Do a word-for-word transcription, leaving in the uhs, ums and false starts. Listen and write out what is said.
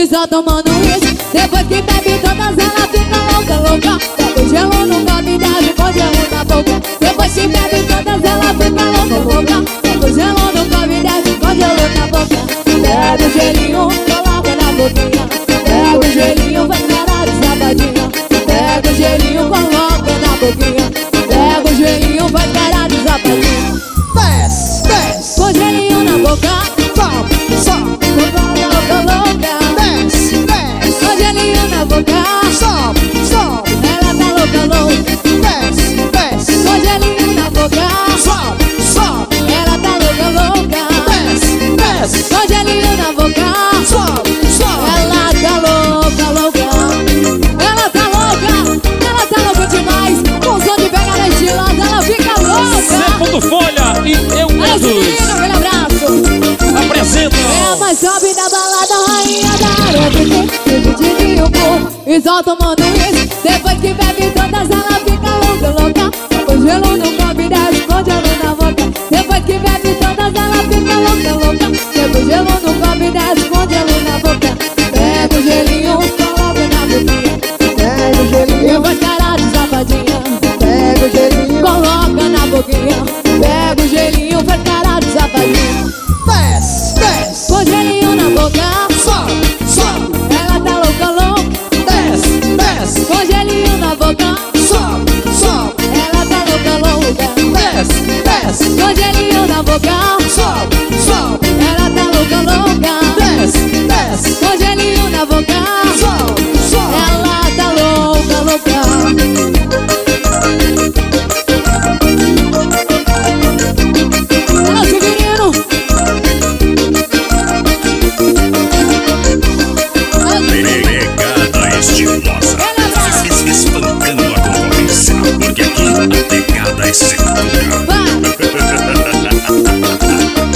só tomando uísque. Depois que bebe todas ela fica louca, louca. Pega o gelo no copo e dá com gelo na boca. Depois que bebe todas ela fica louca, louca. Pega o gelo no copo e dá com gelo na boca. Pega o gelinho, coloca na boquinha. Pega o gelinho, vai parar de safadinha. Pega o gelinho, coloca na boquinha. Pega o gelinho, vai parar de safadinha. Desce, desce. Com gelinho na boca. Sobe, sobe. Louca, louca. Desce, desce. Com gelinho na boca. Sobe, sobe. Ela tá louca, louca. Desce, desce. Com gelinho na boca. Sobe, sobe. Ela tá louca, louca. Desce, desce. Com gelinho na boca. Sobe, sobe. Ela tá louca, louca. Ela tá louca. Ela tá louca demais. Com som de pegar na estilosa, ela fica louca. Segundo Folha e eu Aí, mesmo. aquele abraço. Apresenta. É a mais jovem da balada, rainha da areia. Divididinho, pô. E só tomando isso. Depois que bebe